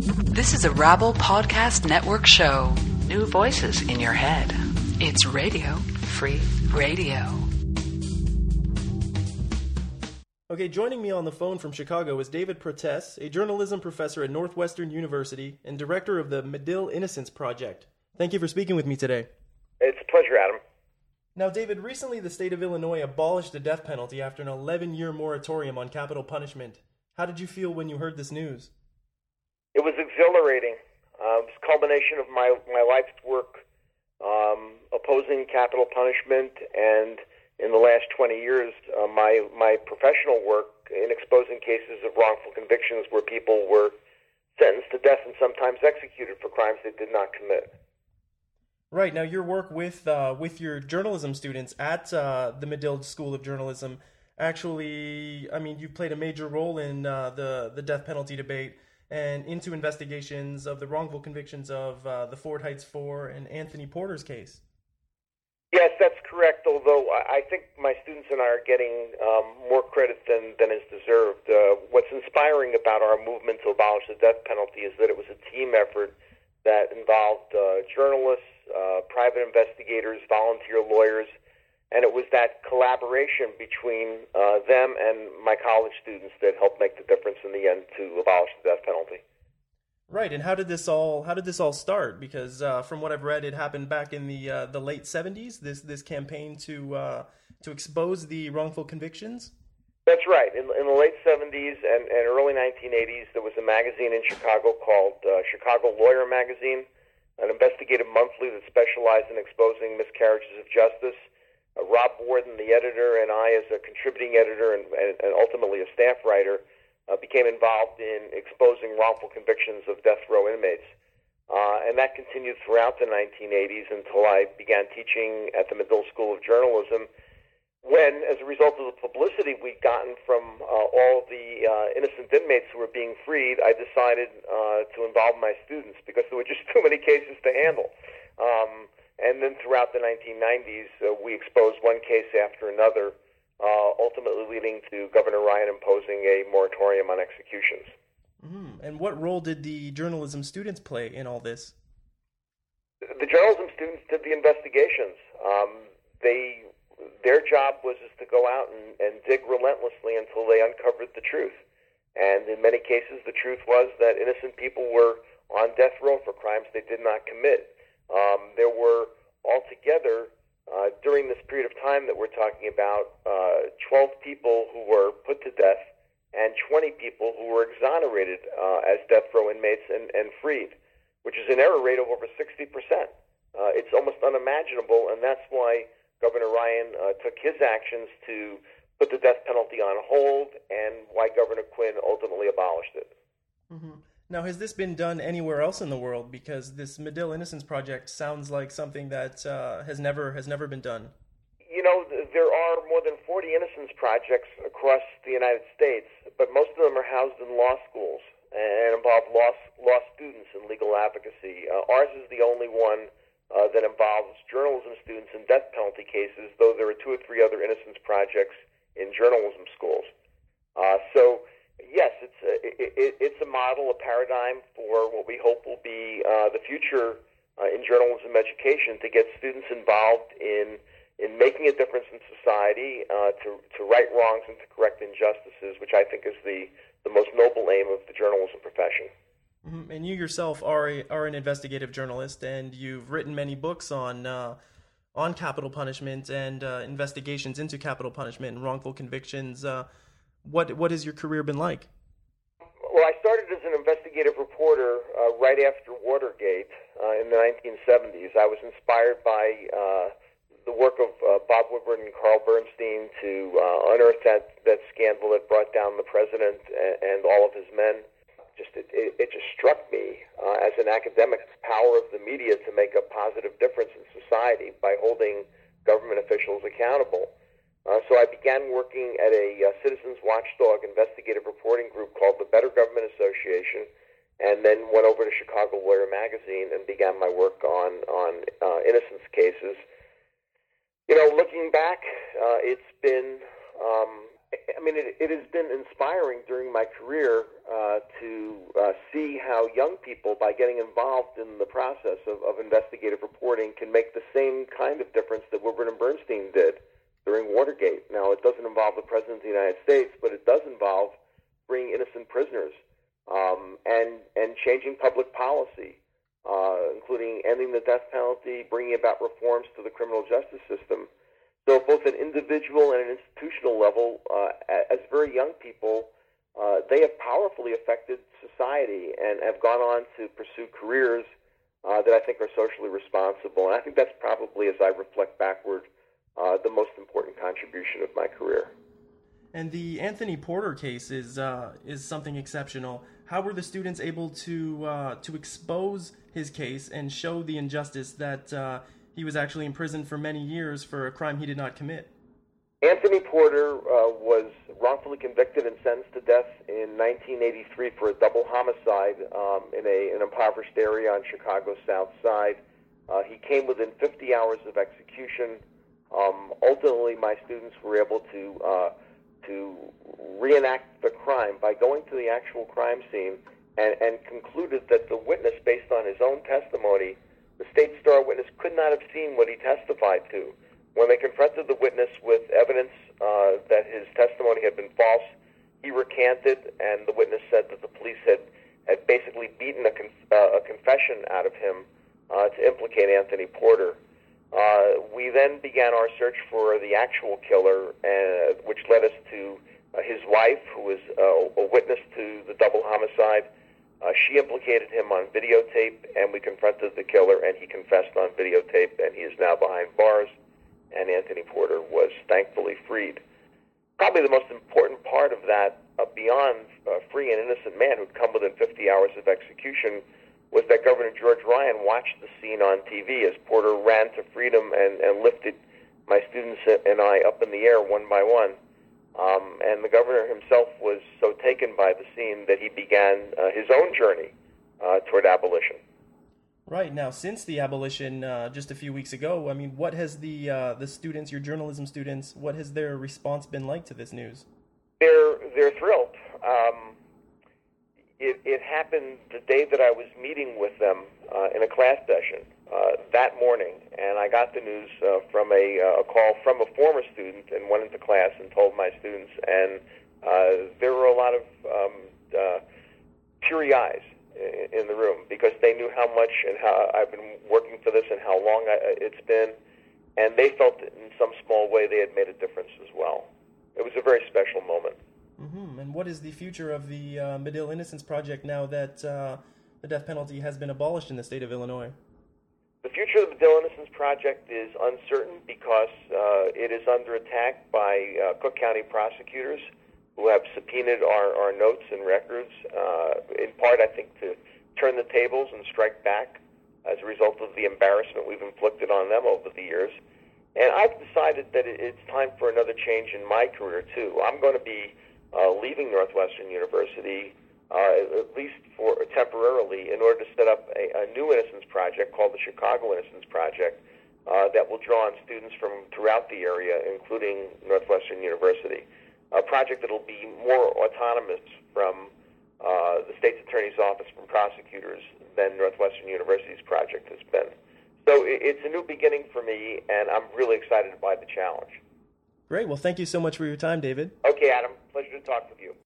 This is a Rabble Podcast Network show. New voices in your head. It's Radio Free Radio. Okay, joining me on the phone from Chicago is David Protess, a journalism professor at Northwestern University and director of the Medill Innocence Project. Thank you for speaking with me today. It's a pleasure, Adam. Now, David, recently the state of Illinois abolished the death penalty after an 11-year moratorium on capital punishment. How did you feel when you heard this news? It was exhilarating. It was a culmination of my life's work opposing capital punishment, and in the last 20 years, my professional work in exposing cases of wrongful convictions where people were sentenced to death and sometimes executed for crimes they did not commit. Right. Now, your work with your journalism students at the Medill School of Journalism, actually, I mean, you played a major role in the death penalty debate and into investigations of the wrongful convictions of the Ford Heights 4 and Anthony Porter's case. Yes, that's correct, although I think my students and I are getting more credit than is deserved. What's inspiring about our movement to abolish the death penalty is that it was a team effort that involved journalists, private investigators, volunteer lawyers, and it was that collaboration between them and my college students that helped make the difference in the end to abolish the death penalty. Right, and how did this all start? Because from what I've read, it happened back in the late 70s. This campaign to expose the wrongful convictions. That's right. In the late 70s and early 1980s, there was a magazine in Chicago called Chicago Lawyer Magazine, an investigative monthly that specialized in exposing miscarriages of justice. Rob Borden, the editor, and I, as a contributing editor and ultimately a staff writer, became involved in exposing wrongful convictions of death row inmates. And that continued throughout the 1980s until I began teaching at the Medill School of Journalism, when, as a result of the publicity we'd gotten from all the innocent inmates who were being freed, I decided to involve my students because there were just too many cases to handle. And then throughout the 1990s, we exposed one case after another, ultimately leading to Governor Ryan imposing a moratorium on executions. Mm-hmm. And what role did the journalism students play in all this? The journalism students did the investigations. Their job was just to go out and dig relentlessly until they uncovered the truth. And in many cases, the truth was that innocent people were on death row for crimes they did not commit. There were altogether, during this period of time that we're talking about, 12 people who were put to death and 20 people who were exonerated as death row inmates and freed, which is an error rate of over 60%. It's almost unimaginable, and that's why Governor Ryan took his actions to put the death penalty on hold and why Governor Quinn ultimately abolished it. Mm-hmm. Now, has this been done anywhere else in the world? Because this Medill Innocence Project sounds like something that has never been done. You know, there are more than 40 innocence projects across the United States, but most of them are housed in law schools and involve law students in legal advocacy. Ours is the only one that involves journalism students in death penalty cases, though there are 2 or 3 other innocence projects in journalism schools. So, yes, it's a model, a paradigm for what we hope will be the future in journalism education, to get students involved in making a difference in society, to right wrongs and to correct injustices, which I think is the most noble aim of the journalism profession. Mm-hmm. And you yourself are an investigative journalist, and you've written many books on capital punishment and investigations into capital punishment and wrongful convictions. What has your career been like? Well, I started as an investigative reporter right after Watergate in the 1970s. I was inspired by the work of Bob Woodward and Carl Bernstein to unearth that scandal that brought down the president and all of his men. It just struck me as an academic, the power of the media to make a positive difference in society by holding government officials accountable. So I began working at a citizens watchdog investigative reporting group called the Better Government Association, and then went over to Chicago Lawyer Magazine and began my work on innocence cases. You know, looking back, it's been it has been inspiring during my career to see how young people, by getting involved in the process of investigative reporting, can make the same kind of difference that Woodward and Bernstein did during Watergate. Now, it doesn't involve the President of the United States, but it does involve freeing innocent prisoners and changing public policy, including ending the death penalty, bringing about reforms to the criminal justice system. So both at individual and an institutional level, as very young people, they have powerfully affected society and have gone on to pursue careers that I think are socially responsible. And I think that's probably, as I reflect backward, the most important contribution of my career. And the Anthony Porter case is something exceptional. How were the students able to expose his case and show the injustice that he was actually imprisoned for many years for a crime he did not commit? Anthony Porter was wrongfully convicted and sentenced to death in 1983 for a double homicide in an impoverished area on Chicago's South Side. He came within 50 hours of execution. Ultimately, my students were able to reenact the crime by going to the actual crime scene and concluded that the witness, based on his own testimony, the State Star witness, could not have seen what he testified to. When they confronted the witness with evidence that his testimony had been false, he recanted, and the witness said that the police had basically beaten a confession out of him to implicate Anthony Porter. We then began our search for the actual killer, which led us to his wife, who was a witness to the double homicide. She implicated him on videotape, and we confronted the killer, and he confessed on videotape, and he is now behind bars, and Anthony Porter was thankfully freed. Probably the most important part of that, beyond freeing an innocent man who'd come within 50 hours of execution, was that Governor George Ryan watched the scene on TV as Porter ran to freedom and lifted my students and I up in the air one by one. And the governor himself was so taken by the scene that he began his own journey toward abolition. Right. Now, since the abolition just a few weeks ago, I mean, what has the students, your journalism students, what has their response been like to this news? They're thrilled. It happened the day that I was meeting with them in a class session that morning, and I got the news from a call from a former student and went into class and told my students, and there were a lot of teary eyes in the room because they knew how much and how I've been working for this and how long it's been, and they felt that in some small way they had made a difference as well. It was a very special moment. Mm-hmm. And what is the future of the Medill Innocence Project now that the death penalty has been abolished in the state of Illinois? The future of the Medill Innocence Project is uncertain because it is under attack by Cook County prosecutors who have subpoenaed our notes and records, in part, I think, to turn the tables and strike back as a result of the embarrassment we've inflicted on them over the years. And I've decided that it's time for another change in my career, too. I'm going to be leaving Northwestern University, at least for temporarily, in order to set up a new innocence project called the Chicago Innocence Project that will draw on students from throughout the area, including Northwestern University. A project that will be more autonomous from the state's attorney's office, from prosecutors, than Northwestern University's project has been. So it's a new beginning for me, and I'm really excited by the challenge. Great. Well, thank you so much for your time, David. Okay, Adam. Pleasure to talk with you.